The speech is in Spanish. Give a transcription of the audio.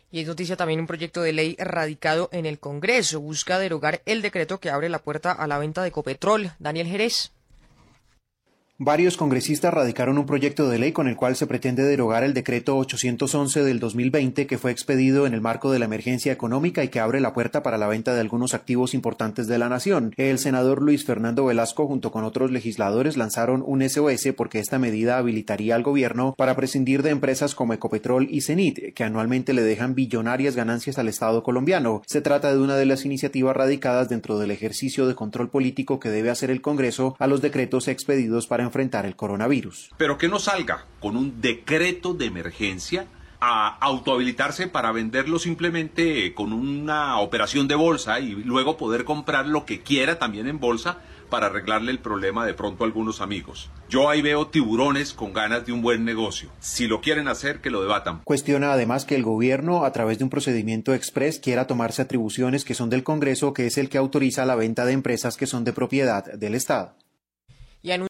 Y es noticia también un proyecto de ley radicado en el Congreso. Busca derogar el decreto que abre la puerta a la venta de Ecopetrol. Daniel Jerez. Varios congresistas radicaron un proyecto de ley con el cual se pretende derogar el decreto 811 del 2020 que fue expedido en el marco de la emergencia económica y que abre la puerta para la venta de algunos activos importantes de la nación. El senador Luis Fernando Velasco junto con otros legisladores lanzaron un SOS porque esta medida habilitaría al gobierno para prescindir de empresas como Ecopetrol y Cenit, que anualmente le dejan billonarias ganancias al Estado colombiano. Se trata de una de las iniciativas radicadas dentro del ejercicio de control político que debe hacer el Congreso a los decretos expedidos para enfrentar el coronavirus. Pero que no salga con un decreto de emergencia a autohabilitarse para venderlo simplemente con una operación de bolsa y luego poder comprar lo que quiera también en bolsa para arreglarle el problema de pronto a algunos amigos. Yo ahí veo tiburones con ganas de un buen negocio. Si lo quieren hacer, que lo debatan. Cuestiona además que el gobierno, a través de un procedimiento express, quiera tomarse atribuciones que son del Congreso, que es el que autoriza la venta de empresas que son de propiedad del Estado.